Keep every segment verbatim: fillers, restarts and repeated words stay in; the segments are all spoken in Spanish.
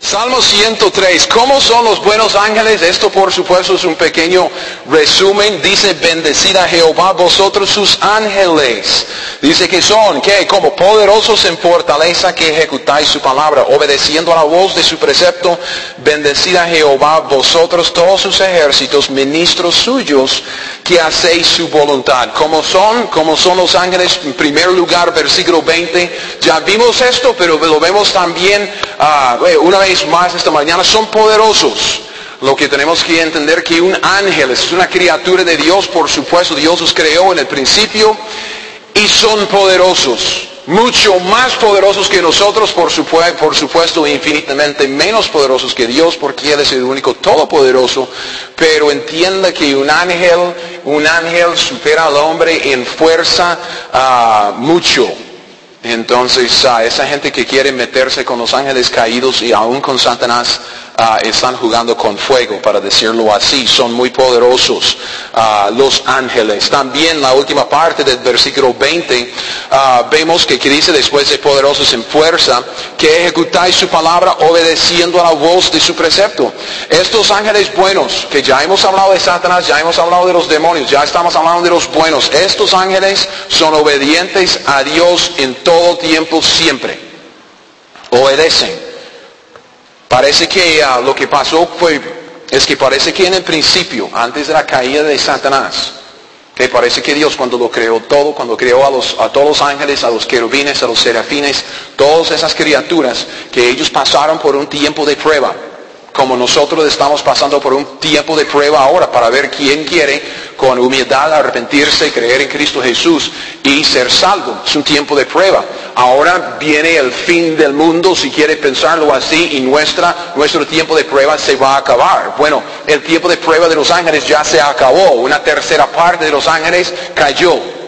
Salmo ciento tres, ¿cómo son los buenos ángeles? Esto por supuesto es un pequeño resumen. Dice, bendecid a Jehová vosotros sus ángeles. Dice que son, ¿qué? Como poderosos en fortaleza que ejecutáis su palabra, obedeciendo a la voz de su precepto. Bendecid a Jehová vosotros todos sus ejércitos, ministros suyos, que hacéis su voluntad. ¿Cómo son? ¿Cómo son los ángeles? En primer lugar, versículo veinte. Ya vimos esto, pero lo vemos también uh, una vez más esta mañana. Son poderosos. Lo que tenemos que entender que un ángel es una criatura de Dios, por supuesto. Dios los creó en el principio y son poderosos. Mucho más poderosos que nosotros, por supuesto, por supuesto, infinitamente menos poderosos que Dios, porque Él es el único todopoderoso. Pero entienda que un ángel, un ángel supera al hombre en fuerza uh, mucho. Entonces, uh, esa gente que quiere meterse con los ángeles caídos y aún con Satanás, uh, están jugando con fuego, para decirlo así. Son muy poderosos uh, los ángeles. También la última parte del versículo veinte, uh, vemos que, que dice después de poderosos en fuerza, que ejecutáis su palabra obedeciendo a la voz de su precepto. Estos ángeles buenos, que ya hemos hablado de Satanás, ya hemos hablado de los demonios, ya estamos hablando de los buenos. Estos ángeles son obedientes a Dios en todo tiempo, siempre. Obedecen. Parece que uh, lo que pasó fue, es que parece que en el principio, antes de la caída de Satanás, que parece que Dios cuando lo creó todo, cuando creó a, los, a todos los ángeles, a los querubines, a los serafines, todas esas criaturas, que ellos pasaron por un tiempo de prueba, como nosotros estamos pasando por un tiempo de prueba ahora, para ver quién quiere con humildad arrepentirse, creer en Cristo Jesús y ser salvo. Es un tiempo de prueba. Ahora viene el fin del mundo, si quiere pensarlo así, y nuestra, nuestro tiempo de prueba se va a acabar. Bueno, el tiempo de prueba de los ángeles ya se acabó. Una tercera parte de los ángeles cayó.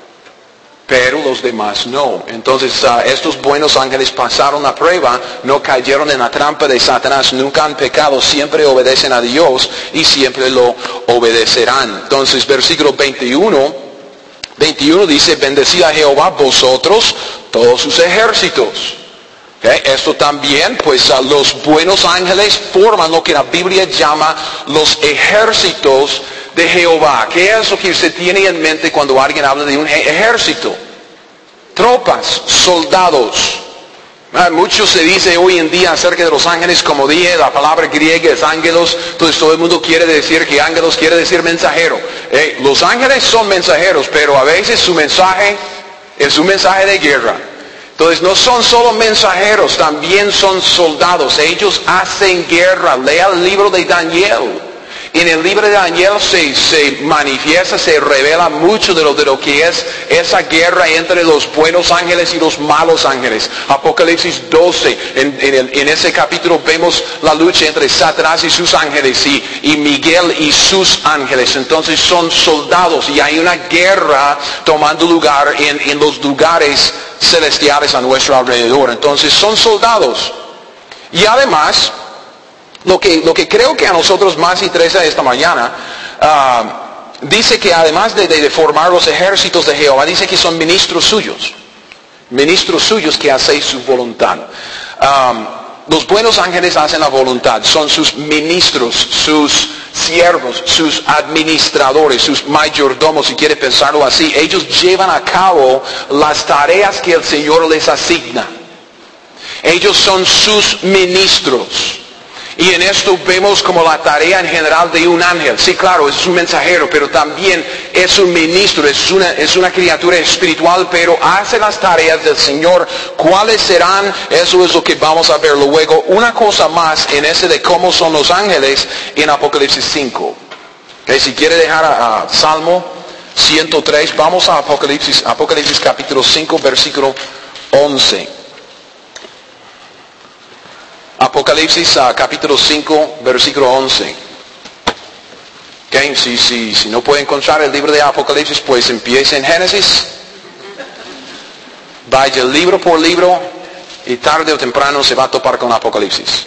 Pero los demás no. Entonces uh, estos buenos ángeles pasaron la prueba, no cayeron en la trampa de Satanás, nunca han pecado, siempre obedecen a Dios y siempre lo obedecerán. Entonces versículo veintiuno, veintiuno dice, bendecid a Jehová vosotros todos sus ejércitos. Okay. Esto también, pues uh, los buenos ángeles forman lo que la Biblia llama los ejércitos de Jehová. ¿Qué es lo que se tiene en mente cuando alguien habla de un ejército? Tropas, soldados. Ah, mucho se dice hoy en día acerca de los ángeles, como dije, la palabra griega es ángelos, entonces todo el mundo quiere decir que ángelos quiere decir mensajero. Eh, los ángeles son mensajeros, pero a veces su mensaje es un mensaje de guerra. Entonces no son solo mensajeros, también son soldados. Ellos hacen guerra. Lea el libro de Daniel. En el libro de Daniel se, se manifiesta, se revela mucho de lo, de lo que es esa guerra entre los buenos ángeles y los malos ángeles. Apocalipsis doce, en, en, el, en ese capítulo vemos la lucha entre Satanás y sus ángeles y, y Miguel y sus ángeles. Entonces son soldados y hay una guerra tomando lugar en, en los lugares celestiales a nuestro alrededor. Entonces son soldados. Y además, Lo que, lo que creo que a nosotros más interesa esta mañana, uh, dice que además de, de, de formar los ejércitos de Jehová, dice que son ministros suyos. Ministros suyos que hacéis su voluntad. Um, los buenos ángeles hacen la voluntad, son sus ministros, sus siervos, sus administradores, sus mayordomos, si quiere pensarlo así. Ellos llevan a cabo las tareas que el Señor les asigna. Ellos son sus ministros. Y en esto vemos como la tarea en general de un ángel. Sí, claro, es un mensajero, pero también es un ministro, es una, es una criatura espiritual, pero hace las tareas del Señor. ¿Cuáles serán? Eso es lo que vamos a ver luego. Una cosa más en ese de cómo son los ángeles en Apocalipsis cinco. Okay, si quiere dejar a, a Salmo ciento tres, vamos a Apocalipsis, Apocalipsis capítulo cinco, versículo once. Apocalipsis uh, capítulo cinco, versículo once. Okay, si, si, si no puede encontrar el libro de Apocalipsis, pues empiece en Génesis. Vaya libro por libro y tarde o temprano se va a topar con Apocalipsis.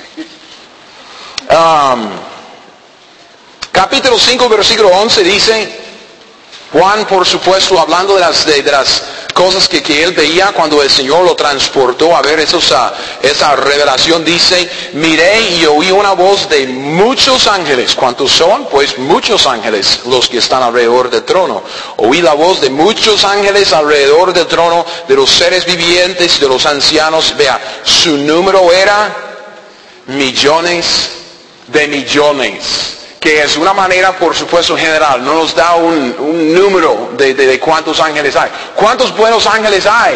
Um, capítulo cinco, versículo once dice, Juan, por supuesto, hablando de las, de, de las cosas que, que él veía cuando el Señor lo transportó a ver esos, uh, esa revelación. Dice, miré y oí una voz de muchos ángeles. ¿Cuántos son? Pues muchos ángeles los que están alrededor del trono. Oí la voz de muchos ángeles alrededor del trono, de los seres vivientes, de los ancianos. Vea, su número era millones de millones. Que es una manera, por supuesto, general. No nos da un, un número de, de, de cuántos ángeles hay. ¿Cuántos buenos ángeles hay?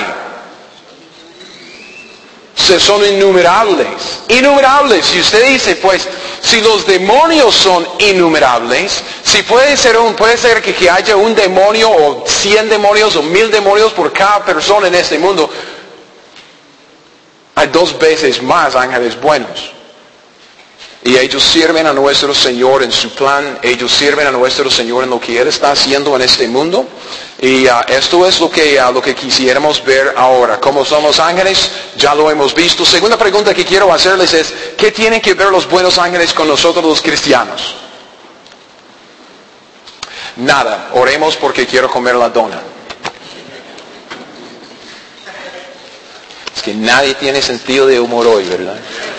Se son innumerables. Innumerables. Si usted dice, pues, si los demonios son innumerables, si puede ser, un, puede ser que, que haya un demonio o cien demonios o mil demonios por cada persona en este mundo, hay dos veces más ángeles buenos. Y ellos sirven a nuestro Señor en su plan. Ellos sirven a nuestro Señor en lo que Él está haciendo en este mundo. Y uh, esto es lo que, uh, lo que quisiéramos ver ahora. ¿Cómo son los ángeles? Ya lo hemos visto. Segunda pregunta que quiero hacerles es, ¿qué tienen que ver los buenos ángeles con nosotros los cristianos? Nada. Oremos porque quiero comer la dona. Es que nadie tiene sentido de humor hoy, ¿verdad?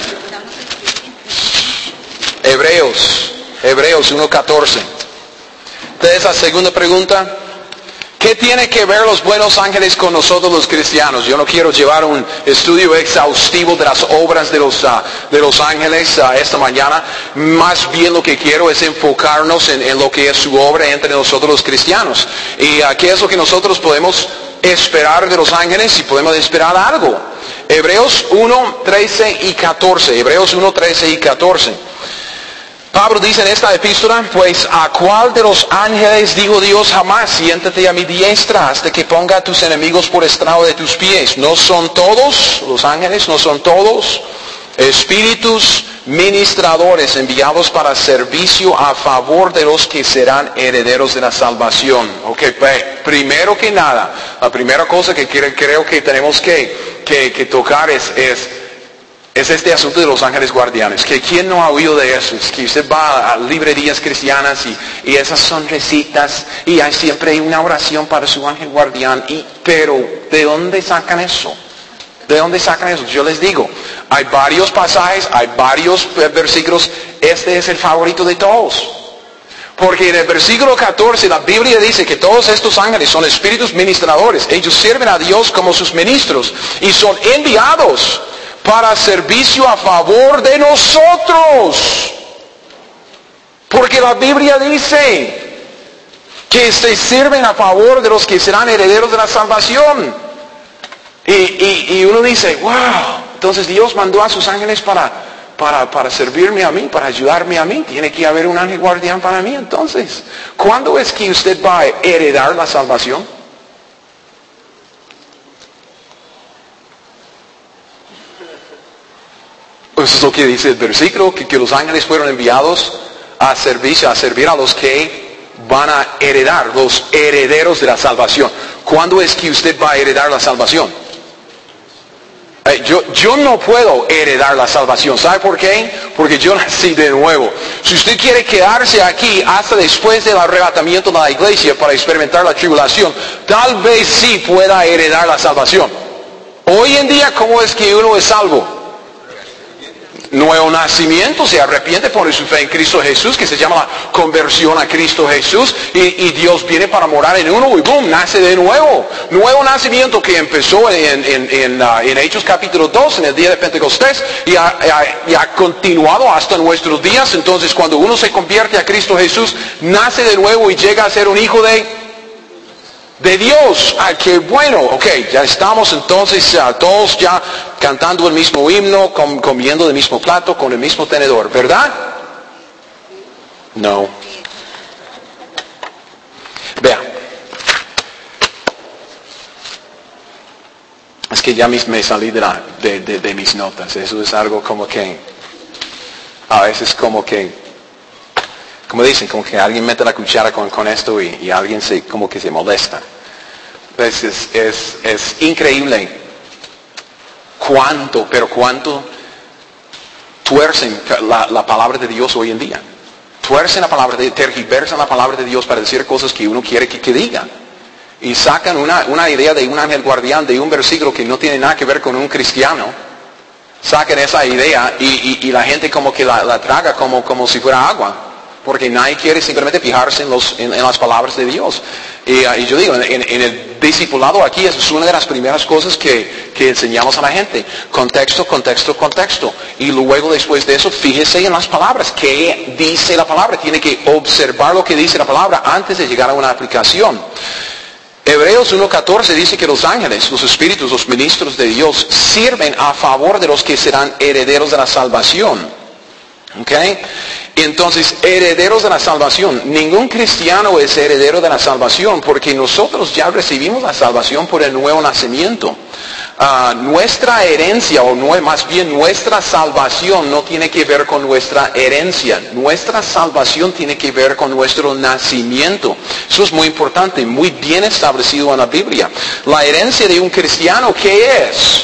Hebreos, Hebreos uno catorce. Entonces la segunda pregunta, ¿qué tiene que ver los buenos ángeles con nosotros los cristianos? Yo no quiero llevar un estudio exhaustivo de las obras de los, uh, de los ángeles uh, esta mañana. Más bien lo que quiero es enfocarnos en, en lo que es su obra entre nosotros los cristianos. Y uh, qué es lo que nosotros podemos esperar de los ángeles, si podemos esperar algo. Hebreos uno trece y catorce. Hebreos uno trece y catorce. Pablo dice en esta epístola, pues ¿a cuál de los ángeles dijo Dios jamás? Siéntate a mi diestra hasta que ponga a tus enemigos por estrado de tus pies. ¿No son todos, los ángeles, no son todos espíritus ministradores enviados para servicio a favor de los que serán herederos de la salvación? Ok, pues, primero que nada, la primera cosa que creo que tenemos que, que, que tocar es... es Es este asunto de los ángeles guardianes. Que ¿quién no ha oído de eso? Es que usted va a librerías cristianas y, y esas son recitas y hay siempre una oración para su ángel guardián. Y, pero, ¿de dónde sacan eso? ¿De dónde sacan eso? Yo les digo, hay varios pasajes, hay varios versículos. Este es el favorito de todos. Porque en el versículo catorce la Biblia dice que todos estos ángeles son espíritus ministradores. Ellos sirven a Dios como sus ministros y son enviados para servicio a favor de nosotros. Porque la Biblia dice que se sirven a favor de los que serán herederos de la salvación. Y, y, y uno dice, wow, entonces Dios mandó a sus ángeles para, para, para servirme a mí, para ayudarme a mí. Tiene que haber un ángel guardián para mí. Entonces, ¿cuándo es que usted va a heredar la salvación? Eso es lo que dice el versículo, que, que los ángeles fueron enviados a servicio, a servir a los que van a heredar, los herederos de la salvación. ¿Cuándo es que usted va a heredar la salvación? Eh, yo, yo no puedo heredar la salvación. ¿Sabe por qué? Porque yo nací de nuevo. Si usted quiere quedarse aquí hasta después del arrebatamiento de la iglesia para experimentar la tribulación, tal vez sí pueda heredar la salvación. Hoy en día, ¿cómo es que uno es salvo? Nuevo nacimiento, se arrepiente, pone su fe en Cristo Jesús, que se llama la conversión a Cristo Jesús, y, y Dios viene para morar en uno y boom, nace de nuevo. Nuevo nacimiento que empezó en, en, en, uh, en Hechos capítulo dos, en el día de Pentecostés, y ha, ha, y ha continuado hasta nuestros días. Entonces cuando uno se convierte a Cristo Jesús, nace de nuevo y llega a ser un hijo de... de Dios. Ah, qué bueno. Ok, ya estamos entonces uh, todos ya cantando el mismo himno, com comiendo del mismo plato, con el mismo tenedor, ¿verdad? No. Vea. Es que ya me salí de, la, de, de, de mis notas. Eso es algo como que, a veces como que, como dicen, como que alguien mete la cuchara con, con esto y, y alguien se, como que se molesta. Pues es, es, es increíble cuánto, pero cuánto tuercen la, la palabra de Dios hoy en día. Tuercen la palabra de Dios, tergiversan la palabra de Dios para decir cosas que uno quiere que, que digan. y sacan una, una idea de un ángel guardián de un versículo que no tiene nada que ver con un cristiano. Sacan esa idea y, y, y la gente como que la, la traga como, como si fuera agua. Porque nadie quiere simplemente fijarse en, los, en, en las palabras de Dios. Y, uh, y yo digo, en, en el discipulado aquí es una de las primeras cosas que, que enseñamos a la gente. Contexto, contexto, contexto. Y luego después de eso, fíjese en las palabras. ¿Qué dice la palabra? Tiene que observar lo que dice la palabra antes de llegar a una aplicación. Hebreos uno catorce dice que los ángeles, los espíritus, los ministros de Dios sirven a favor de los que serán herederos de la salvación. ¿Ok? Entonces, herederos de la salvación. Ningún cristiano es heredero de la salvación porque nosotros ya recibimos la salvación por el nuevo nacimiento. Uh, nuestra herencia, o no, más bien nuestra salvación no tiene que ver con nuestra herencia. Nuestra salvación tiene que ver con nuestro nacimiento. Eso es muy importante, muy bien establecido en la Biblia. La herencia de un cristiano, ¿qué es?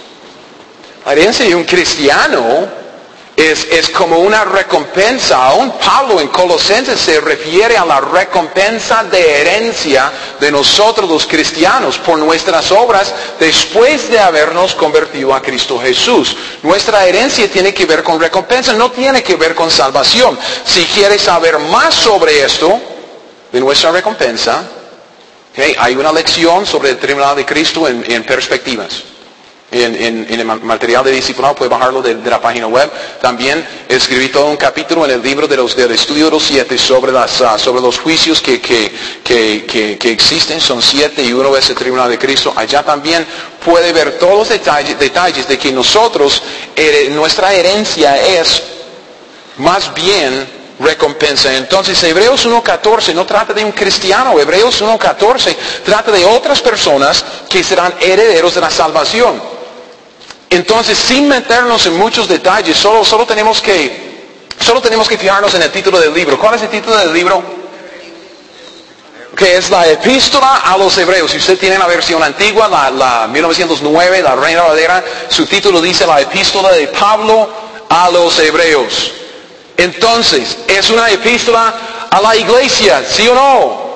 La herencia de un cristiano Es, es como una recompensa. Aún Pablo en Colosenses se refiere a la recompensa de herencia de nosotros los cristianos por nuestras obras después de habernos convertido a Cristo Jesús. Nuestra herencia tiene que ver con recompensa, no tiene que ver con salvación. Si quieres saber más sobre esto, de nuestra recompensa, okay, hay una lección sobre el tribunal de Cristo en, en perspectivas. En, en, en el material de discipulado, puede bajarlo de, de la página web. También escribí todo un capítulo en el libro de los, del estudio de los siete sobre, las, uh, sobre los juicios que, que, que, que, que existen. Son siete y uno es el tribunal de Cristo. Allá también puede ver todos los detalles, detalles de que nosotros, her, nuestra herencia es más bien recompensa. Entonces Hebreos uno catorce no trata de un cristiano. Hebreos uno catorce trata de otras personas que serán herederos de la salvación. Entonces, sin meternos en muchos detalles, solo, solo, tenemos que, solo tenemos que fijarnos en el título del libro. ¿Cuál es el título del libro? Que es la Epístola a los Hebreos. Si usted tiene la versión antigua, la, la mil novecientos nueve, la Reina Valera, su título dice la Epístola de Pablo a los Hebreos. Entonces, ¿es una epístola a la iglesia? ¿Sí o no?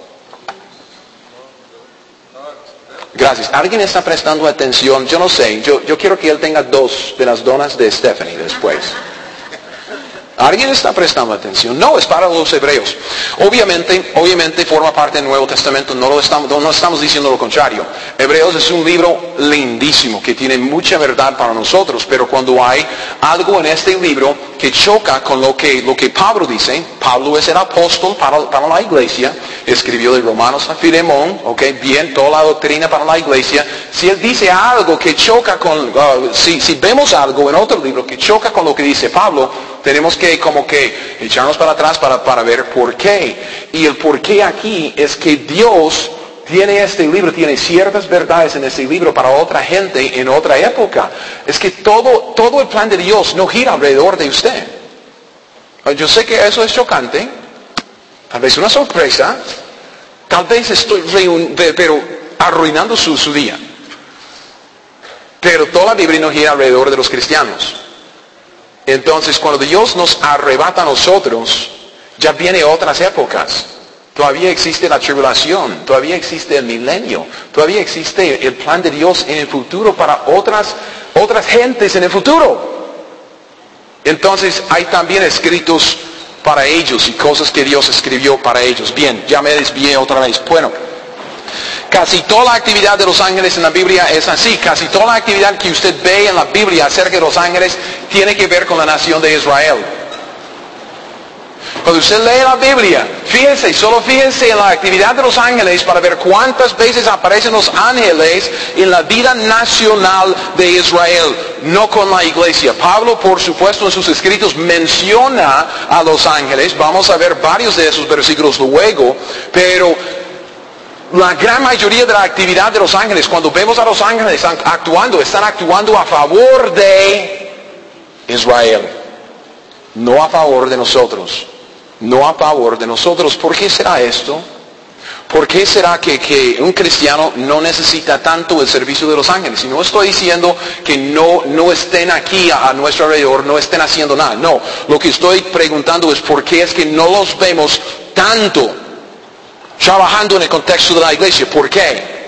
Gracias. ¿Alguien está prestando atención? Yo no sé. Yo, yo quiero que él tenga dos de las donas de Stephanie después. ¿Alguien está prestando atención? No, es para los hebreos. Obviamente, obviamente forma parte del Nuevo Testamento. No, lo estamos, no estamos diciendo lo contrario. Hebreos es un libro lindísimo que tiene mucha verdad para nosotros. Pero cuando hay algo en este libro que choca con lo que, lo que Pablo dice, Pablo es el apóstol para, para la iglesia, escribió de Romanos a Filemón, ok, bien, toda la doctrina para la iglesia. Si él dice algo que choca con, uh, si, si vemos algo en otro libro que choca con lo que dice Pablo, tenemos que como que echarnos para atrás para, para ver por qué. Y el por qué aquí es que Dios tiene este libro, tiene ciertas verdades en este libro para otra gente en otra época. Es que todo, todo el plan de Dios no gira alrededor de usted. Yo sé que eso es chocante, tal vez una sorpresa, tal vez estoy reun- pero arruinando su, su día. Pero toda la Biblia no gira alrededor de los cristianos. Entonces, cuando Dios nos arrebata a nosotros, ya viene otras épocas. Todavía existe la tribulación, todavía existe el milenio, todavía existe el plan de Dios en el futuro para otras, otras gentes en el futuro. Entonces, hay también escritos para ellos y cosas que Dios escribió para ellos. Bien, ya me desvié otra vez. Bueno, casi toda la actividad de los ángeles en la Biblia es así. Casi toda la actividad que usted ve en la Biblia acerca de los ángeles tiene que ver con la nación de Israel. Cuando usted lee la Biblia, fíjese, solo fíjese en la actividad de los ángeles para ver cuántas veces aparecen los ángeles en la vida nacional de Israel, no con la iglesia. Pablo, por supuesto, en sus escritos menciona a los ángeles. Vamos a ver varios de esos versículos luego, pero la gran mayoría de la actividad de los ángeles, cuando vemos a los ángeles actuando, están actuando a favor de Israel, no a favor de nosotros. No a favor de nosotros. ¿Por qué será esto? ¿Por qué será que, que un cristiano no necesita tanto el servicio de los ángeles? Y no estoy diciendo que no, no estén aquí a, a nuestro alrededor, no estén haciendo nada. No, lo que estoy preguntando es por qué es que no los vemos tanto. trabajando en el contexto de la iglesia. ¿Por qué?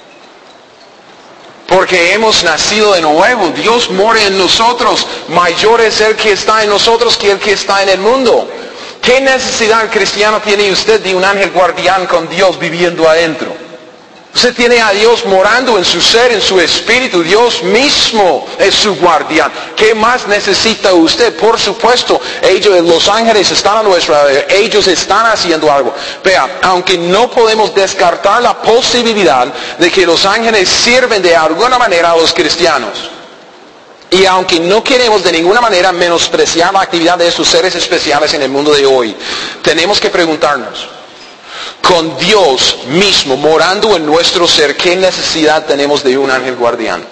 Porque hemos nacido de nuevo. Dios mora en nosotros. Mayor es el que está en nosotros que el que está en el mundo. ¿Qué necesidad cristiana tiene usted de un ángel guardián con Dios viviendo adentro? Usted tiene a Dios morando en su ser, en su espíritu. Dios mismo es su guardián. ¿Qué más necesita usted? Por supuesto, ellos, los ángeles están a nuestra vez. Ellos están haciendo algo. Vea, aunque no podemos descartar la posibilidad de que los ángeles sirven de alguna manera a los cristianos. Y aunque no queremos de ninguna manera menospreciar la actividad de estos seres especiales en el mundo de hoy, tenemos que preguntarnos, con Dios mismo morando en nuestro ser, ¿qué necesidad tenemos de un ángel guardián?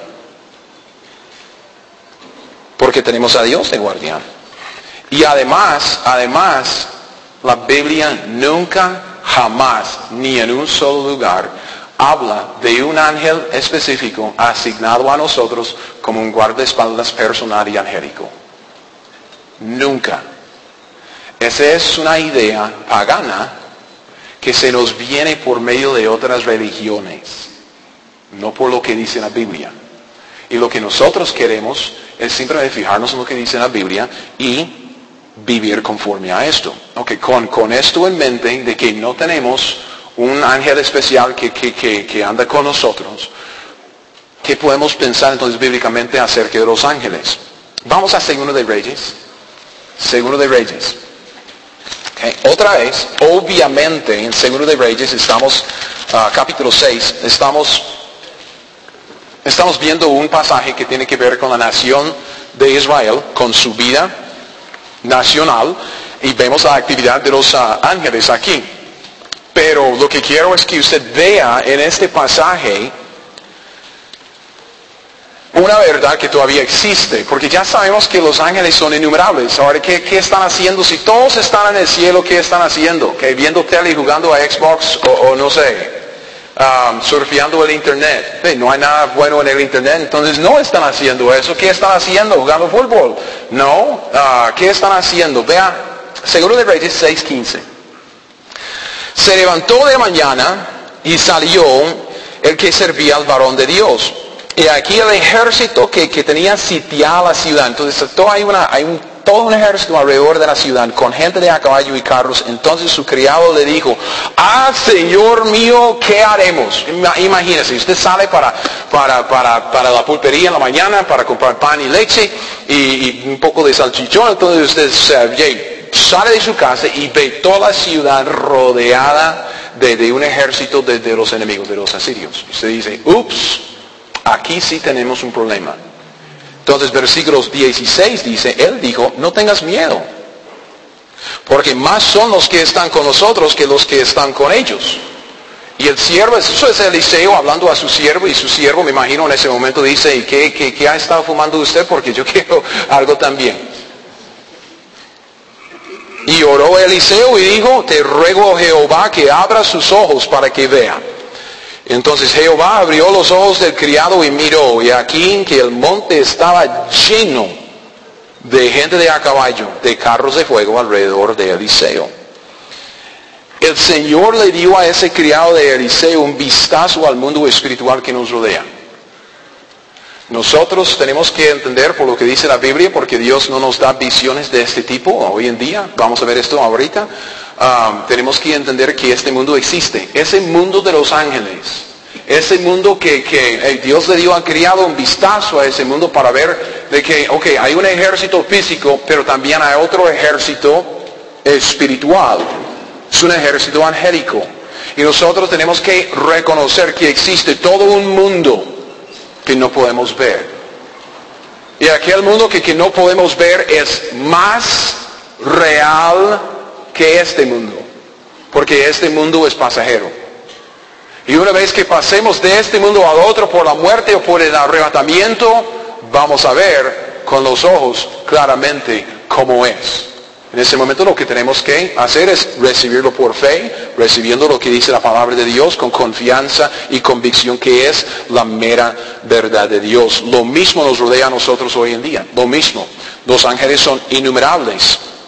Porque tenemos a Dios de guardián. Y además, además, la Biblia nunca, jamás, ni en un solo lugar, habla de un ángel específico asignado a nosotros como un guardaespaldas personal y angélico. Nunca. Esa es una idea pagana que se nos viene por medio de otras religiones, no por lo que dice la Biblia. Y lo que nosotros queremos es simplemente fijarnos en lo que dice la Biblia y vivir conforme a esto. Okay, con, con esto en mente de que no tenemos un ángel especial que, que, que, que anda con nosotros, ¿qué podemos pensar entonces bíblicamente acerca de los ángeles? Vamos a Segundo de Reyes. Segundo de Reyes. Okay. Otra vez, obviamente, en Segundo de Reyes, estamos, uh, capítulo seis, estamos, estamos viendo un pasaje que tiene que ver con la nación de Israel, con su vida nacional, y vemos la actividad de los uh, ángeles aquí. Pero lo que quiero es que usted vea en este pasaje una verdad que todavía existe, porque ya sabemos que los ángeles son innumerables. Ahora, ¿qué, qué están haciendo? Si todos están en el cielo, ¿qué están haciendo? ¿Qué, viendo tele y jugando a Xbox o, o no sé, um, surfeando el internet? ¿Sí? No hay nada bueno en el internet, entonces no están haciendo eso. ¿Qué están haciendo? ¿Jugando fútbol? No. Uh, ¿Qué están haciendo? Vea, Segundo de Reyes seis quince. Se levantó de mañana y salió el que servía al varón de Dios. Y aquí el ejército que, que tenía sitiada la ciudad. Entonces todo hay, una, hay un, todo un ejército alrededor de la ciudad con gente de a caballo y carros. Entonces su criado le dijo, ah, Señor mío, ¿qué haremos? Imagínese, usted sale para, para, para, para la pulpería en la mañana para comprar pan y leche y, y un poco de salchichón. Entonces usted se, sale de su casa y ve toda la ciudad rodeada de, de un ejército de, de los enemigos, de los asirios. Usted dice, ups. Aquí sí tenemos un problema. Entonces, versículos dieciséis dice, él dijo, no tengas miedo, porque más son los que están con nosotros que los que están con ellos. Y el siervo, eso es Eliseo hablando a su siervo, y su siervo, me imagino, en ese momento dice, ¿y qué, qué, qué ha estado fumando usted? Porque yo quiero algo también. Y oró Eliseo y dijo, te ruego, Jehová, que abra sus ojos para que vea. Entonces Jehová abrió los ojos del criado y miró, y aquí que el monte estaba lleno de gente de a caballo, de carros de fuego alrededor de Eliseo. El Señor le dio a ese criado de Eliseo un vistazo al mundo espiritual que nos rodea. Nosotros tenemos que entender por lo que dice la Biblia, porque Dios no nos da visiones de este tipo hoy en día. Vamos a ver esto ahorita. Um, tenemos que entender que este mundo existe. Ese mundo de los ángeles. Ese mundo que, que eh, Dios le dio al criado un vistazo a ese mundo para ver de que, ok, hay un ejército físico, pero también hay otro ejército espiritual. Es un ejército angélico. Y nosotros tenemos que reconocer que existe todo un mundo que no podemos ver. Y aquel mundo que, que no podemos ver es más real que este mundo. Porque este mundo es pasajero. Y una vez que pasemos de este mundo al otro por la muerte o por el arrebatamiento, vamos a ver con los ojos claramente cómo es. En ese momento lo que tenemos que hacer es recibirlo por fe, recibiendo lo que dice la palabra de Dios con confianza y convicción que es la mera verdad de Dios. Lo mismo nos rodea a nosotros hoy en día, lo mismo. Los ángeles son innumerables.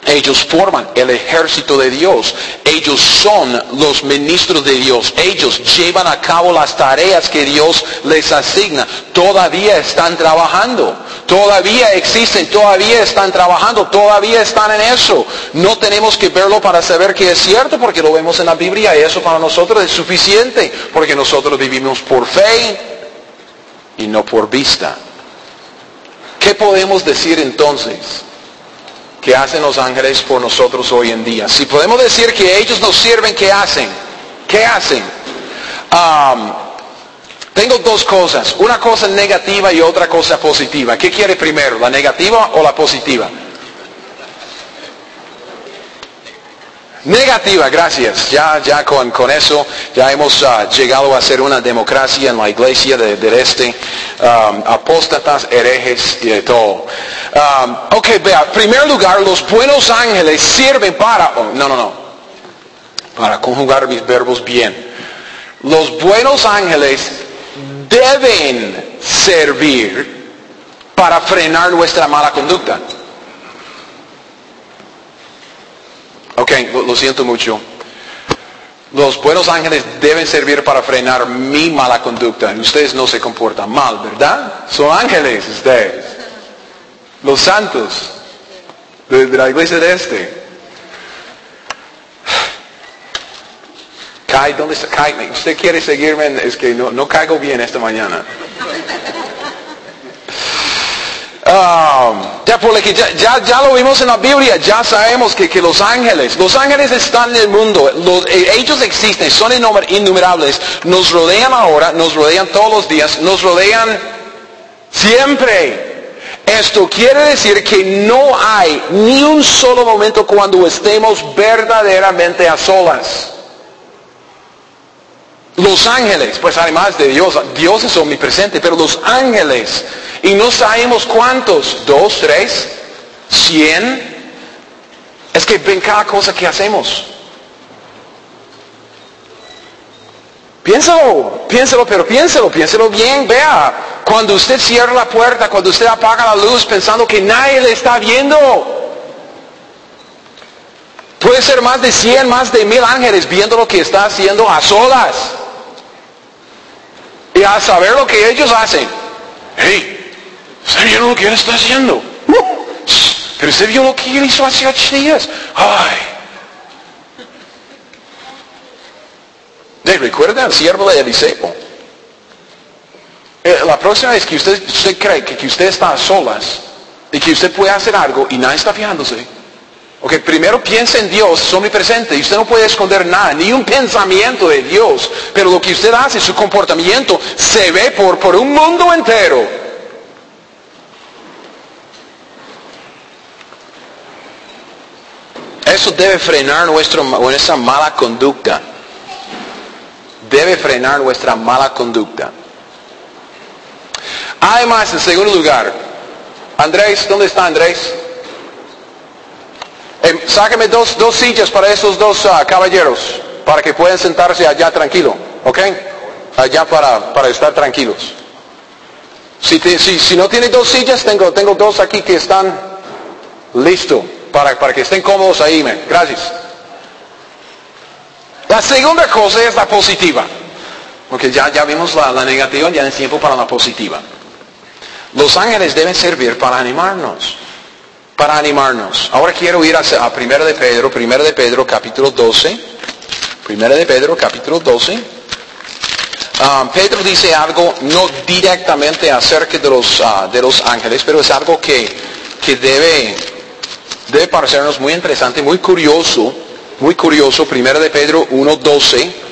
Ellos forman el ejército de Dios. Ellos son los ministros de Dios. Ellos llevan a cabo las tareas que Dios les asigna. Todavía están trabajando. Todavía existen. Todavía están trabajando. Todavía están en eso. No tenemos que verlo para saber que es cierto, porque lo vemos en la Biblia y eso para nosotros es suficiente. Porque nosotros vivimos por fe y no por vista. ¿Qué podemos decir entonces que hacen los ángeles por nosotros hoy en día? Si podemos decir que ellos nos sirven, ¿qué hacen? ¿Qué hacen? Um, tengo dos cosas, una cosa negativa y otra cosa positiva. ¿Qué quiere primero, la negativa o la positiva? Negativa, gracias. Ya, ya con, con eso ya hemos uh, llegado a ser una democracia en la iglesia de, del este. Um, apóstatas, herejes y de todo. Um, ok, vea, en primer lugar, los buenos ángeles sirven para... Oh, no, no, no. Para conjugar mis verbos bien. Los buenos ángeles deben servir para frenar nuestra mala conducta. Ok, lo siento mucho. Los buenos ángeles deben servir para frenar mi mala conducta. Ustedes no se comportan mal, ¿verdad? Son ángeles ustedes. Los santos de, de la iglesia de este. Kai, ¿dónde está Kai? ¿Usted quiere seguirme? Es que no, no caigo bien esta mañana. Um, ya, porque ya, ya, ya lo vimos en la Biblia, ya sabemos que, que los ángeles, los ángeles están en el mundo, los, ellos existen, son innumerables, nos rodean ahora, nos rodean todos los días, nos rodean siempre. Esto quiere decir que no hay ni un solo momento cuando estemos verdaderamente a solas. Los ángeles, pues además de Dios, Dios es omnipresente, pero los ángeles, y no sabemos cuántos, dos, tres, cien, es que ven cada cosa que hacemos. Piénsalo, piénsalo, pero piénsalo, piénsalo bien, vea, cuando usted cierra la puerta, cuando usted apaga la luz pensando que nadie le está viendo, puede ser más de cien, más de mil ángeles viendo lo que está haciendo a solas. Y a saber lo que ellos hacen. Hey, ¿usted vio lo que él está haciendo? Uh, pero usted vio lo que él hizo hace ocho días. Ay. ¿Recuerda al siervo de Eliseo? Eh, la próxima vez que usted, usted cree que, que usted está a solas y que usted puede hacer algo y nadie está fijándose. Ok, primero piensa en Dios, es omnipresente, y usted no puede esconder nada, ni un pensamiento de Dios, pero lo que usted hace, su comportamiento, se ve por, por un mundo entero. Eso debe frenar nuestro, nuestra mala conducta. Debe frenar nuestra mala conducta. Además, en segundo lugar, Andrés, ¿dónde está Andrés? Eh, sáqueme dos, dos sillas para esos dos uh, caballeros, para que puedan sentarse allá tranquilo, ¿ok? Allá para, para estar tranquilos. Si, te, si, si no tiene dos sillas, tengo, tengo dos aquí que están listos, para, para que estén cómodos ahí, man. Gracias. La segunda cosa es la positiva, porque ya, ya vimos la, la negativa, ya es tiempo para la positiva. Los ángeles deben servir para animarnos. Para animarnos. Ahora quiero ir a, a primera de Pedro, primera de Pedro capítulo doce. primera de Pedro capítulo doce. Um, Pedro dice algo no directamente acerca de los, uh, de los ángeles, pero es algo que, que debe, debe parecernos muy interesante, muy curioso, muy curioso. primera de Pedro uno doce.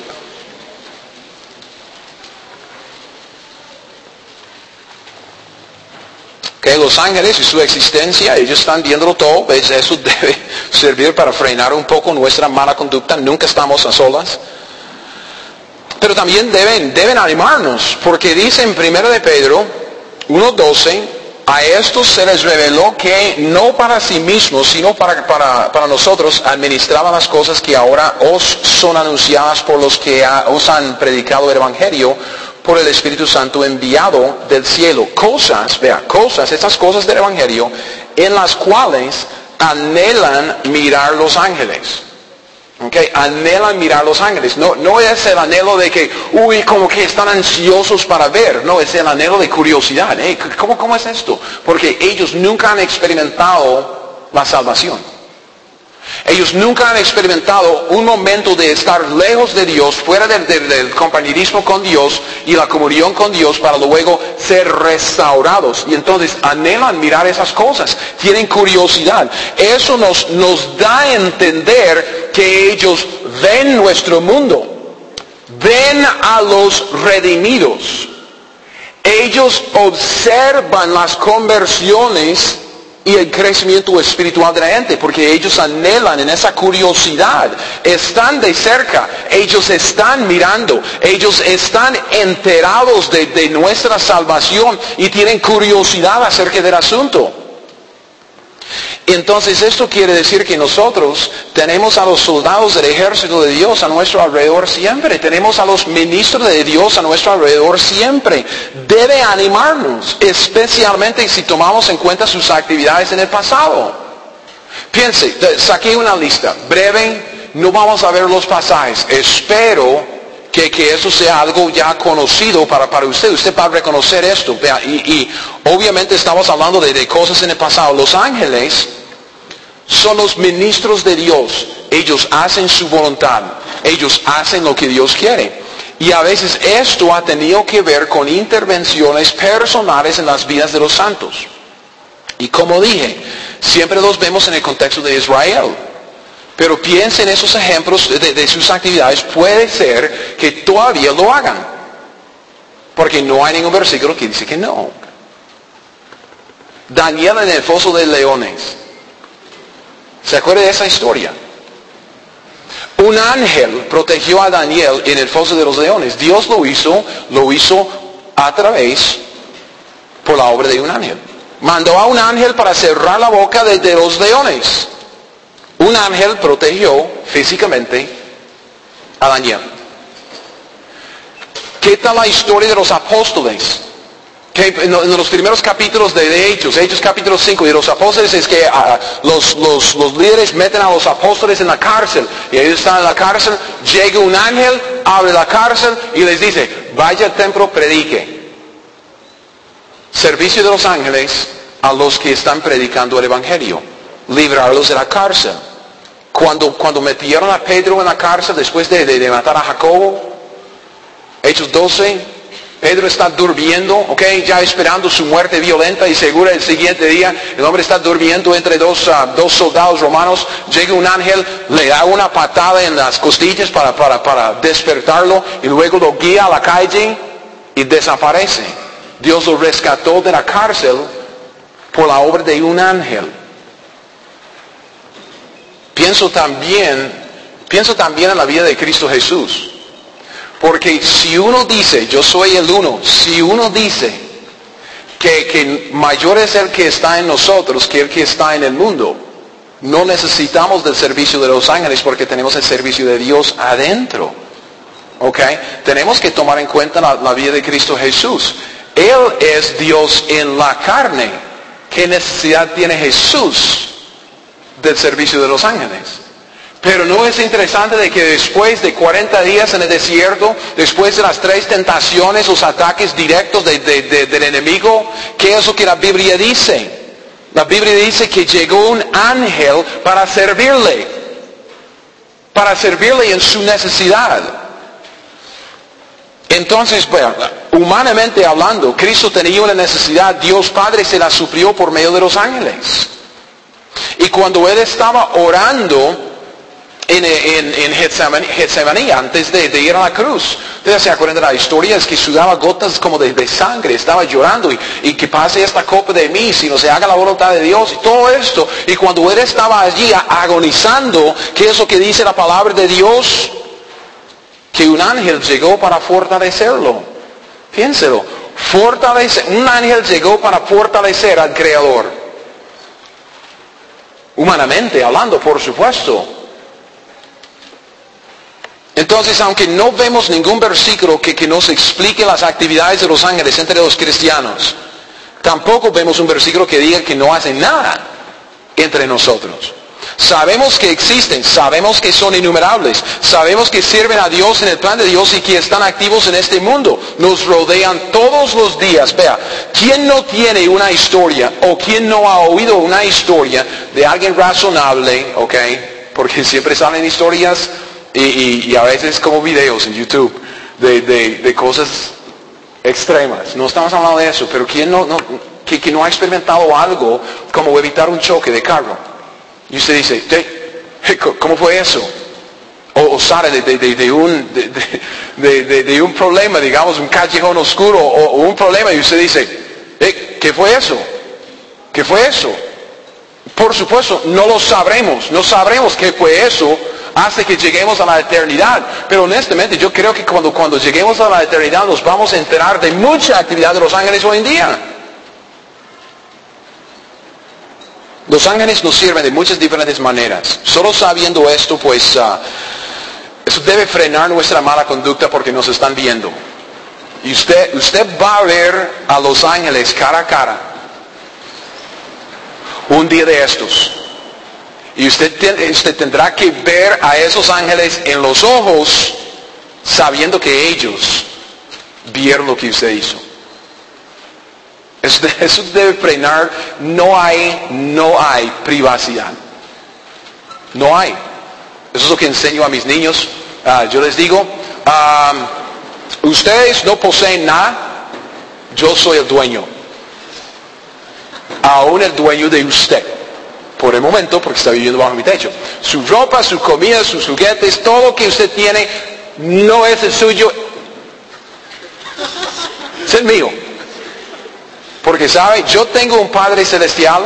Que los ángeles y su existencia, ellos están viéndolo todo, ¿ves? Eso debe servir para frenar un poco nuestra mala conducta, nunca estamos a solas. Pero también deben, deben animarnos, porque dice en primera de Pedro uno doce, a estos se les reveló que no para sí mismos, sino para, para, para nosotros administraban las cosas que ahora os son anunciadas por los que a, os han predicado el Evangelio, por el Espíritu Santo enviado del cielo. Cosas, vea, cosas, estas cosas del Evangelio, en las cuales anhelan mirar los ángeles. Okay, anhelan mirar los ángeles. No, no es el anhelo de que, uy, como que están ansiosos para ver. No, es el anhelo de curiosidad. Hey, ¿cómo, ¿Cómo es esto? Porque ellos nunca han experimentado la salvación. Ellos nunca han experimentado un momento de estar lejos de Dios, fuera del, del, del compañerismo con Dios y la comunión con Dios, para luego ser restaurados. Y entonces anhelan mirar esas cosas, tienen curiosidad. Eso nos, nos da a entender que ellos ven nuestro mundo, ven a los redimidos. Ellos observan las conversiones y el crecimiento espiritual de la gente, porque ellos anhelan en esa curiosidad, están de cerca, ellos están mirando, ellos están enterados de, de nuestra salvación y tienen curiosidad acerca del asunto. Entonces esto quiere decir que nosotros tenemos a los soldados del ejército de Dios a nuestro alrededor siempre. Tenemos a los ministros de Dios a nuestro alrededor siempre. Debe animarnos, especialmente si tomamos en cuenta sus actividades en el pasado. Piense, saqué una lista breve, no vamos a ver los pasajes. Espero que, que eso sea algo ya conocido para, para usted. Usted va a reconocer esto. Vea, y, y obviamente estamos hablando de, de cosas en el pasado. Los ángeles son los ministros de Dios. Ellos hacen su voluntad. Ellos hacen lo que Dios quiere. Y a veces esto ha tenido que ver con intervenciones personales en las vidas de los santos. Y como dije, siempre los vemos en el contexto de Israel. Pero piensen en esos ejemplos de, de sus actividades. Puede ser que todavía lo hagan. Porque no hay ningún versículo que dice que no. Daniel en el foso de leones. ¿Se acuerda de esa historia? Un ángel protegió a Daniel en el foso de los leones. Dios lo hizo, lo hizo a través, por la obra de un ángel. Mandó a un ángel para cerrar la boca de, de los leones. Un ángel protegió físicamente a Daniel. ¿Qué tal la historia de los apóstoles? Que en los primeros capítulos de, de Hechos, Hechos capítulo cinco, y los apóstoles es que uh, los, los, los líderes meten a los apóstoles en la cárcel, y ellos están en la cárcel, llega un ángel, abre la cárcel y les dice, vaya al templo, predique. Servicio de los ángeles a los que están predicando el evangelio, librarlos de la cárcel. Cuando, cuando metieron a Pedro en la cárcel después de, de, de matar a Jacobo, Hechos doce, Pedro está durmiendo, ok, ya esperando su muerte violenta y segura el siguiente día. El hombre está durmiendo entre dos, uh, dos soldados romanos. Llega un ángel, le da una patada en las costillas para, para, para despertarlo y luego lo guía a la calle y desaparece. Dios lo rescató de la cárcel por la obra de un ángel. Pienso también, pienso también en la vida de Cristo Jesús. Porque si uno dice, yo soy el uno, si uno dice que, que mayor es el que está en nosotros que el que está en el mundo, no necesitamos del servicio de los ángeles porque tenemos el servicio de Dios adentro. ¿Ok? Tenemos que tomar en cuenta la, la vida de Cristo Jesús. Él es Dios en la carne. ¿Qué necesidad tiene Jesús del servicio de los ángeles? Pero ¿no es interesante de que después de cuarenta días en el desierto, después de las tres tentaciones, los ataques directos de, de, de, del enemigo, qué es lo que la Biblia dice? La Biblia dice que llegó un ángel para servirle, para servirle en su necesidad. Entonces, bueno, humanamente hablando, Cristo tenía una necesidad, Dios Padre se la suplió por medio de los ángeles. Y cuando Él estaba orando, En, en, en Getsemaní, Getsemaní antes de, de ir a la cruz. Ustedes se acuerdan de la historia, es que sudaba gotas como de, de sangre, estaba llorando y, y que pase esta copa de mí, si no se haga la voluntad de Dios y todo esto. Y cuando Él estaba allí agonizando, ¿qué es lo que dice la palabra de Dios? Que un ángel llegó para fortalecerlo. Piénselo, fortalecer, un ángel llegó para fortalecer al Creador. Humanamente hablando, por supuesto. Entonces, aunque no vemos ningún versículo que, que nos explique las actividades de los ángeles entre los cristianos, tampoco vemos un versículo que diga que no hacen nada. entre nosotros. Sabemos que existen, sabemos que son innumerables, sabemos que sirven a Dios en el plan de Dios y que están activos en este mundo. Nos rodean todos los días. Vea, ¿quién no tiene una historia o quién no ha oído una historia de alguien razonable, ok? Porque siempre salen historias y, y, y a veces como videos en YouTube de, de, de cosas extremas. No estamos hablando de eso, pero ¿quién no, no, que, que no ha experimentado algo como evitar un choque de carro? Y usted dice, ¿cómo fue eso? O, o sale de, de, de, de, un, de, de, de, de un problema, digamos, un callejón oscuro o, o un problema y usted dice, ¿eh, ¿qué fue eso? ¿Qué fue eso? Por supuesto, no lo sabremos, no sabremos qué fue eso hasta que lleguemos a la eternidad. Pero honestamente, yo creo que cuando, cuando lleguemos a la eternidad nos vamos a enterar de mucha actividad de los ángeles hoy en día. Los ángeles nos sirven de muchas diferentes maneras. Solo sabiendo esto, pues, uh, eso debe frenar nuestra mala conducta porque nos están viendo. Y usted, usted va a ver a los ángeles cara a cara. Un día de estos. Y usted, ten, usted tendrá que ver a esos ángeles en los ojos, sabiendo que ellos vieron lo que usted hizo. Eso, eso debe frenar. No hay, no hay privacidad. No hay. Eso es lo que enseño a mis niños. Uh, yo les digo, um, ustedes no poseen nada, yo soy el dueño. Aún el dueño de usted. Por el momento, porque está viviendo bajo mi techo. Su ropa, su comida, sus juguetes, todo lo que usted tiene, no es el suyo. Es el mío. Porque sabe, yo tengo un Padre Celestial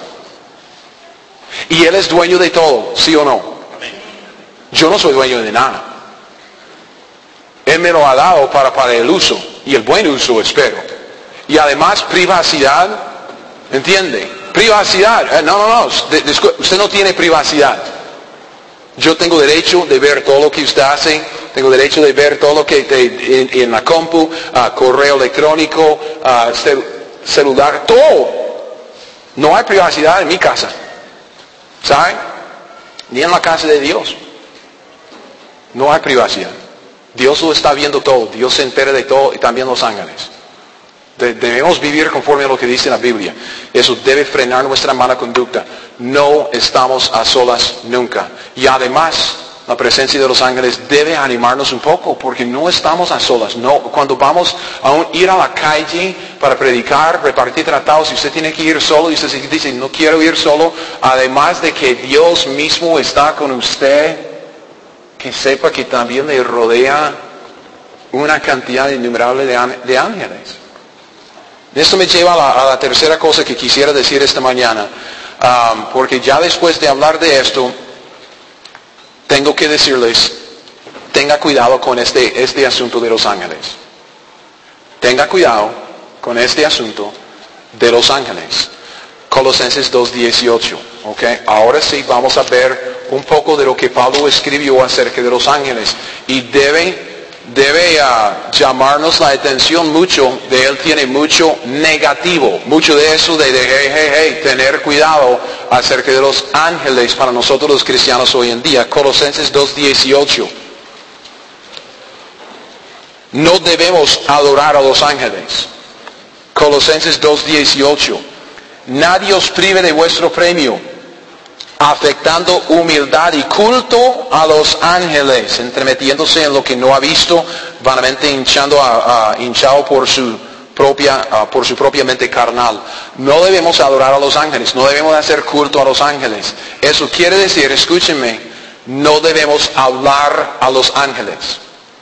y Él es dueño de todo, ¿sí o no? Yo no soy dueño de nada. Él me lo ha dado para, para el uso, y el buen uso, espero. Y además, privacidad, ¿entiende? Privacidad, eh, no, no, no, usted no tiene privacidad. Yo tengo derecho de ver todo lo que usted hace, tengo derecho de ver todo lo que de, en, en la compu, uh, correo electrónico, uh, cel, celular, todo. No hay privacidad en mi casa, ¿sabe? Ni en la casa de Dios. No hay privacidad. Dios lo está viendo todo, Dios se entera de todo y también los ángeles. Debemos vivir conforme a lo que dice la Biblia. Eso debe frenar nuestra mala conducta. No estamos a solas nunca. Y además, la presencia de los ángeles debe animarnos un poco, porque no estamos a solas. No, cuando vamos a un, ir a la calle para predicar, repartir tratados, si usted tiene que ir solo y usted dice, no quiero ir solo, además de que Dios mismo está con usted, que sepa que también le rodea una cantidad innumerable de, de ángeles. Esto me lleva a la, a la tercera cosa que quisiera decir esta mañana, um, porque ya después de hablar de esto, tengo que decirles, tenga cuidado con este, este asunto de los ángeles. Tenga cuidado con este asunto de los ángeles. Colosenses dos dieciocho, ¿ok? Ahora sí vamos a ver un poco de lo que Pablo escribió acerca de los ángeles. Y debe... debe uh, llamarnos la atención mucho, de él tiene mucho negativo, mucho de eso de, de hey, hey, hey, tener cuidado acerca de los ángeles para nosotros los cristianos hoy en día. Colosenses dos dieciocho. No debemos adorar a los ángeles. Colosenses dos dieciocho. Nadie os prive de vuestro premio, afectando humildad y culto a los ángeles, entremetiéndose en lo que no ha visto, vanamente hinchando a, a, hinchado por su propia, uh, por su propia mente carnal. No debemos adorar a los ángeles, no debemos hacer culto a los ángeles. Eso quiere decir, escúchenme, no debemos hablar a los ángeles.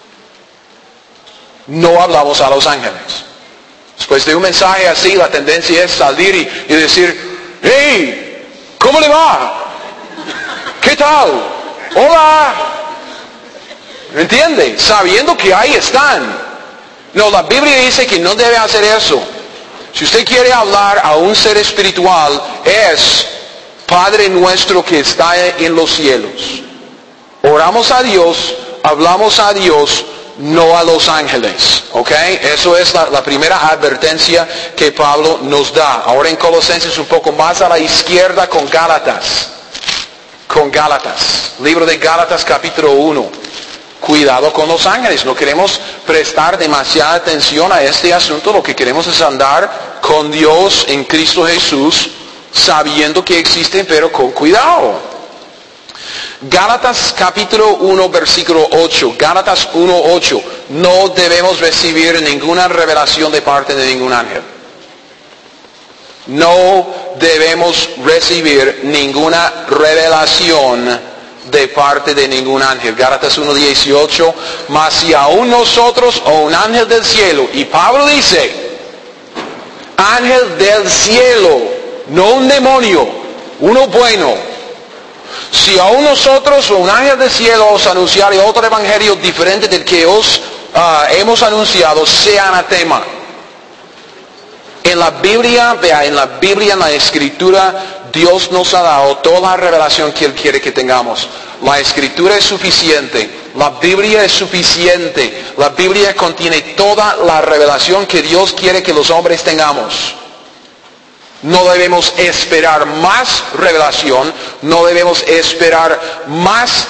No hablamos a los ángeles. Después de un mensaje así, la tendencia es salir y, y decir, hey, ¿cómo le va? ¿Qué tal? Hola. ¿Me entiende? Sabiendo que ahí están. No, la Biblia dice que no debe hacer eso. Si usted quiere hablar a un ser espiritual, es Padre nuestro que está en los cielos. Oramos a Dios, hablamos a Dios, no a los ángeles. ¿Ok? Eso es la, la primera advertencia que Pablo nos da. Ahora en Colosenses un poco más a la izquierda con Gálatas. Con Gálatas. Libro de Gálatas capítulo uno. Cuidado con los ángeles. No queremos prestar demasiada atención a este asunto. Lo que queremos es andar con Dios en Cristo Jesús, sabiendo que existen, pero con cuidado. Gálatas capítulo uno versículo ocho. Gálatas uno ocho. No debemos recibir ninguna revelación de parte de ningún ángel. No debemos recibir ninguna revelación de parte de ningún ángel. Gálatas uno dieciocho. Mas si aún nosotros o un ángel del cielo, y Pablo dice, ángel del cielo, no un demonio, uno bueno. Si aún nosotros o un ángel del cielo os anunciare otro evangelio diferente del que os uh, hemos anunciado, sea anatema. En la Biblia, vea, en la Biblia, en la Escritura, Dios nos ha dado toda la revelación que Él quiere que tengamos. La Escritura es suficiente. La Biblia es suficiente. La Biblia contiene toda la revelación que Dios quiere que los hombres tengamos. No debemos esperar más revelación. No debemos esperar más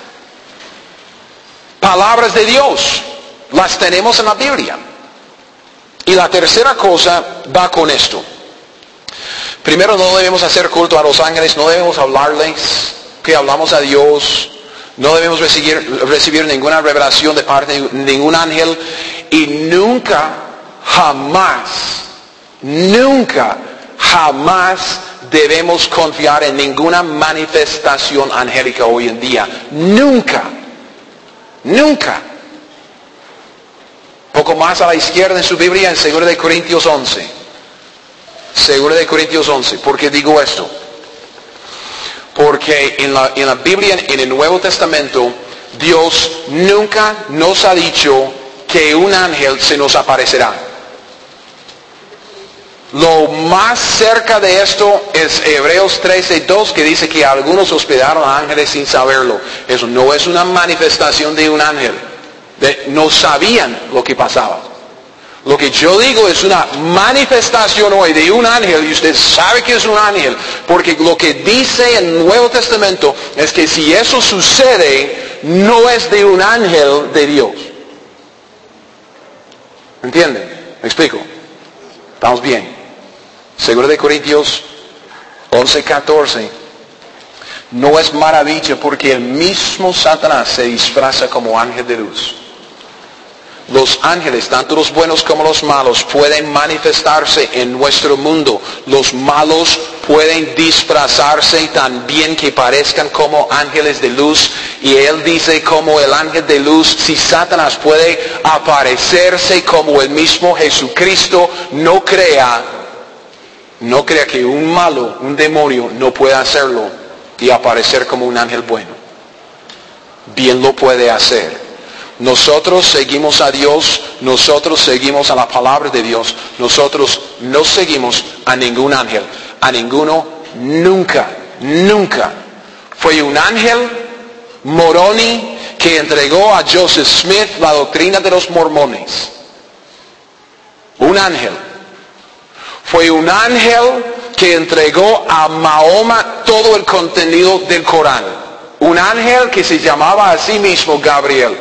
palabras de Dios. Las tenemos en la Biblia. Y la tercera cosa va con esto. Primero, no debemos hacer culto a los ángeles, no debemos hablarles que hablamos a Dios, no debemos recibir, recibir ninguna revelación de parte de ningún ángel, y nunca, jamás, nunca, jamás debemos confiar en ninguna manifestación angélica hoy en día. Nunca, nunca. Poco más a la izquierda en su Biblia, en segunda de Corintios once. segunda de Corintios once. ¿Por qué digo esto? Porque en la, en la Biblia, en el Nuevo Testamento, Dios nunca nos ha dicho que un ángel se nos aparecerá. Lo más cerca de esto es Hebreos trece dos, que dice que algunos hospedaron a ángeles sin saberlo. Eso no es una manifestación de un ángel. De, no sabían lo que pasaba. Lo que yo digo es una manifestación hoy de un ángel, y usted sabe que es un ángel, porque lo que dice el Nuevo Testamento es que si eso sucede, no es de un ángel de Dios. ¿Entienden? ¿Me explico? ¿Estamos bien? Segunda de Corintios once catorce. No es maravilla porque el mismo Satanás se disfraza como ángel de luz. Los ángeles, tanto los buenos como los malos, pueden manifestarse en nuestro mundo. Los malos pueden disfrazarse también que parezcan como ángeles de luz. Y él dice como el ángel de luz, si Satanás puede aparecerse como el mismo Jesucristo, no crea, no crea que un malo, un demonio, no pueda hacerlo y aparecer como un ángel bueno. Bien lo puede hacer. Nosotros seguimos a Dios, nosotros seguimos a la palabra de Dios, nosotros no seguimos a ningún ángel, a ninguno, nunca, nunca. Fue un ángel, Moroni, que entregó a Joseph Smith la doctrina de los mormones. Un ángel. Fue un ángel que entregó a Mahoma todo el contenido del Corán. Un ángel que se llamaba a sí mismo Gabriel.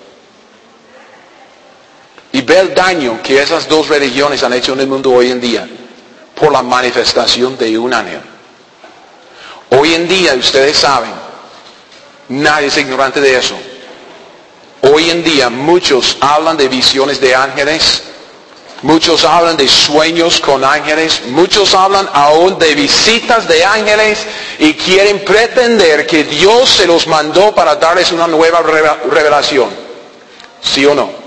Y ve el daño que esas dos religiones han hecho en el mundo hoy en día por la manifestación de un ángel. Hoy en día, ustedes saben, nadie es ignorante de eso. Hoy en día muchos hablan de visiones de ángeles, muchos hablan de sueños con ángeles, muchos hablan aún de visitas de ángeles y quieren pretender que Dios se los mandó para darles una nueva revelación. ¿Sí o no?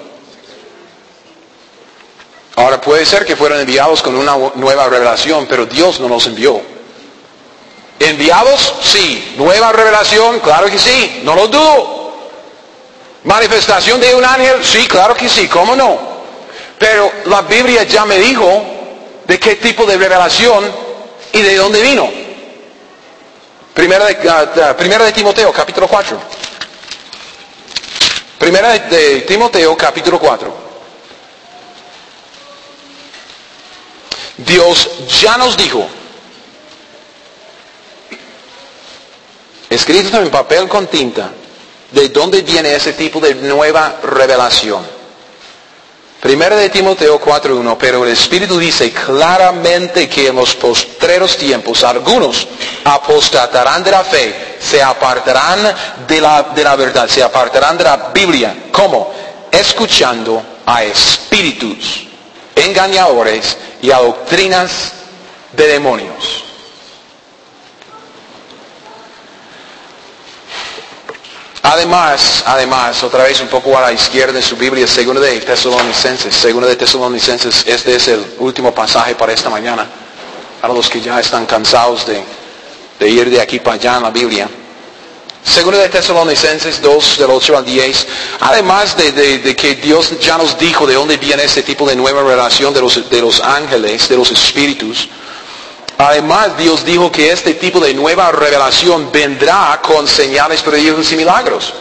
Ahora puede ser que fueron enviados con una nueva revelación, pero Dios no los envió. ¿Enviados? Sí. ¿Nueva revelación? Claro que sí, no lo dudo. ¿Manifestación de un ángel? Sí, claro que sí, ¿cómo no? Pero la Biblia ya me dijo de qué tipo de revelación y de dónde vino. Primera de, uh, primera de Timoteo, capítulo cuatro. Primera de, de Timoteo capítulo cuatro. Dios ya nos dijo, escrito en papel con tinta, de dónde viene ese tipo de nueva revelación. Primera de Timoteo cuatro uno, pero el Espíritu dice claramente que en los postreros tiempos algunos apostatarán de la fe, se apartarán de la, de la verdad, se apartarán de la Biblia. ¿Cómo? Escuchando a espíritus engañadores y a doctrinas de demonios. Además, además, otra vez un poco a la izquierda en su Biblia, segunda de Tesalonicenses. Segunda de Tesalonicenses, este es el último pasaje para esta mañana. Para los que ya están cansados de, de ir de aquí para allá en la Biblia. Segunda de Tesalonicenses dos, del ocho al diez. Además de, de, de que Dios ya nos dijo de dónde viene este tipo de nueva relación de los, de los ángeles, de los espíritus. Además, Dios dijo que este tipo de nueva revelación vendrá con señales, prodigios y milagros.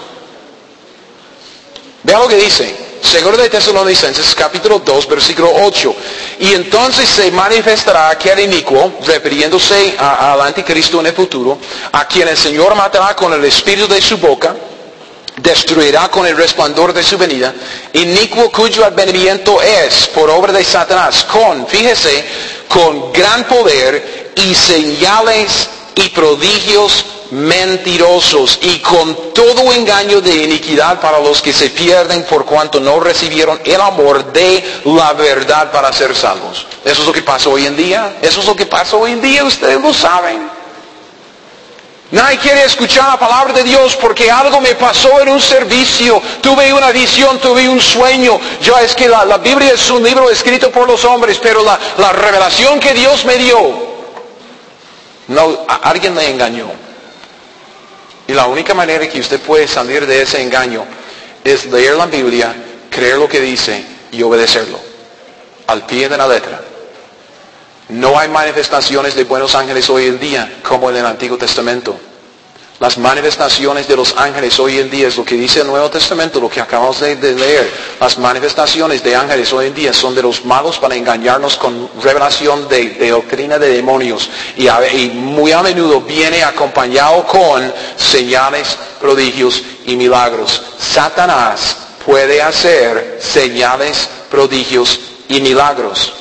Vea lo que dice. Segunda de Tesalonicenses, capítulo dos, versículo ocho. Y entonces se manifestará aquel inicuo, refiriéndose a, al anticristo en el futuro, a quien el Señor matará con el espíritu de su boca, destruirá con el resplandor de su venida, inicuo cuyo advenimiento es por obra de Satanás, con, fíjese, con gran poder y señales y prodigios mentirosos y con todo engaño de iniquidad para los que se pierden por cuanto no recibieron el amor de la verdad para ser salvos. Eso es lo que pasa hoy en día. Eso es lo que pasa hoy en día. Ustedes lo saben. Nadie quiere escuchar la palabra de Dios porque algo me pasó en un servicio, tuve una visión, tuve un sueño. Yo es que la, la Biblia es un libro escrito por los hombres, pero la, la revelación que Dios me dio, no, a, alguien le engañó. Y la única manera que usted puede salir de ese engaño es leer la Biblia, creer lo que dice y obedecerlo, al pie de la letra. No hay manifestaciones de buenos ángeles hoy en día como en el Antiguo Testamento. Las manifestaciones de los ángeles hoy en día es lo que dice el Nuevo Testamento, lo que acabamos de, de leer. Las manifestaciones de ángeles hoy en día son de los malos para engañarnos con revelación de, de doctrina de demonios. Y, a, y muy a menudo viene acompañado con señales, prodigios y milagros. Satanás puede hacer señales, prodigios y milagros.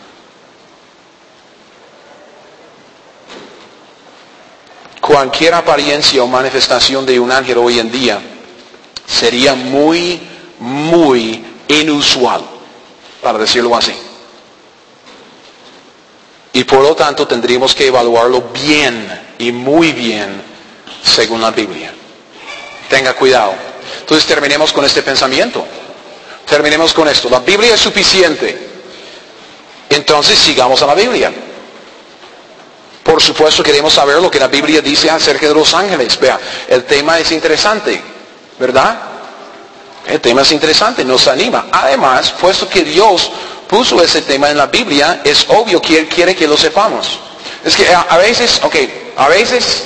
Cualquier apariencia o manifestación de un ángel hoy en día sería muy, muy inusual, para decirlo así. Y por lo tanto tendríamos que evaluarlo bien y muy bien según la Biblia. Tenga cuidado. Entonces terminemos con este pensamiento. Terminemos con esto. La Biblia es suficiente. Entonces sigamos a la Biblia. Por supuesto queremos saber lo que la Biblia dice acerca de los ángeles. Vea, el tema es interesante, ¿verdad? El tema es interesante, nos anima. Además, puesto que Dios puso ese tema en la Biblia, es obvio que Él quiere que lo sepamos. Es que a, a veces, ok, a veces,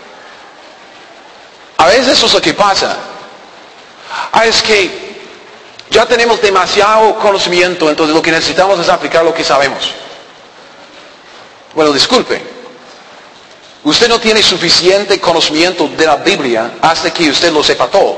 a veces eso es lo que pasa. Ah, es que ya tenemos demasiado conocimiento, entonces lo que necesitamos es aplicar lo que sabemos. Bueno, disculpe. Usted no tiene suficiente conocimiento de la Biblia hasta que usted lo sepa todo.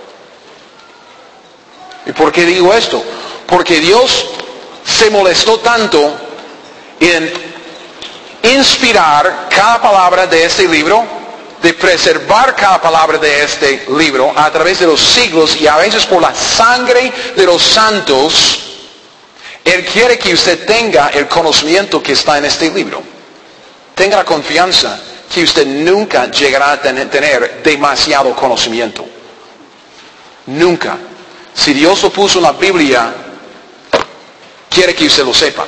¿Y por qué digo esto? Porque Dios se molestó tanto en inspirar cada palabra de este libro, de preservar cada palabra de este libro a través de los siglos y a veces por la sangre de los santos. Él quiere que usted tenga el conocimiento que está en este libro. Tenga la confianza que usted nunca llegará a tener demasiado conocimiento. Nunca. Si Dios lo puso en la Biblia, quiere que usted lo sepa.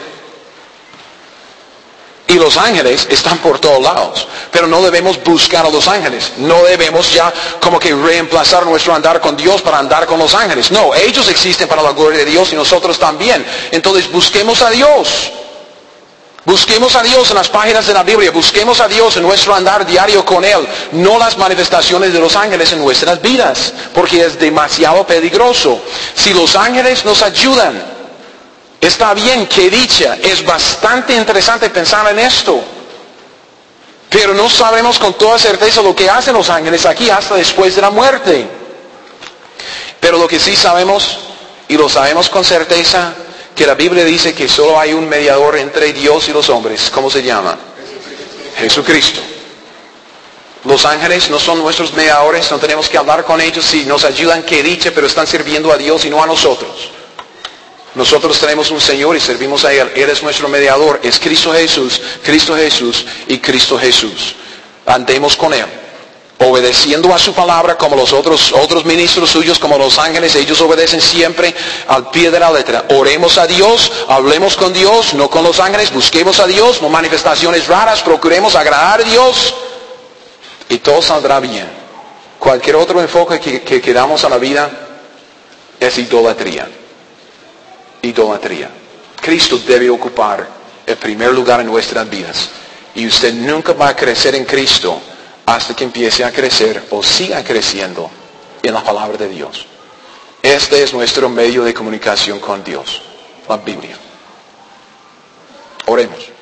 Y los ángeles están por todos lados. Pero no debemos buscar a los ángeles. No debemos ya como que reemplazar nuestro andar con Dios para andar con los ángeles. No, ellos existen para la gloria de Dios y nosotros también. Entonces busquemos a Dios. Busquemos a Dios en las páginas de la Biblia, busquemos a Dios en nuestro andar diario con Él, no las manifestaciones de los ángeles en nuestras vidas, porque es demasiado peligroso. Si los ángeles nos ayudan, está bien, qué dicha, es bastante interesante pensar en esto. Pero no sabemos con toda certeza lo que hacen los ángeles aquí hasta después de la muerte. Pero lo que sí sabemos, y lo sabemos con certeza, que la Biblia dice que solo hay un mediador entre Dios y los hombres. ¿Cómo se llama? Jesucristo. Los ángeles no son nuestros mediadores, no tenemos que hablar con ellos. Si nos ayudan, qué dicha, pero están sirviendo a Dios y no a nosotros. Nosotros tenemos un Señor y servimos a Él. Él es nuestro mediador. Es Cristo Jesús, Cristo Jesús y Cristo Jesús. Andemos con Él, obedeciendo a su palabra como los otros, otros ministros suyos, como los ángeles. Ellos obedecen siempre al pie de la letra. Oremos a Dios, hablemos con Dios, no con los ángeles. Busquemos a Dios, no manifestaciones raras. Procuremos agradar a Dios y todo saldrá bien. Cualquier otro enfoque que, que, que damos a la vida es idolatría. Idolatría. Cristo debe ocupar el primer lugar en nuestras vidas. Y usted nunca va a crecer en Cristo hasta que empiece a crecer o siga creciendo en la palabra de Dios. Este es nuestro medio de comunicación con Dios, la Biblia. Oremos.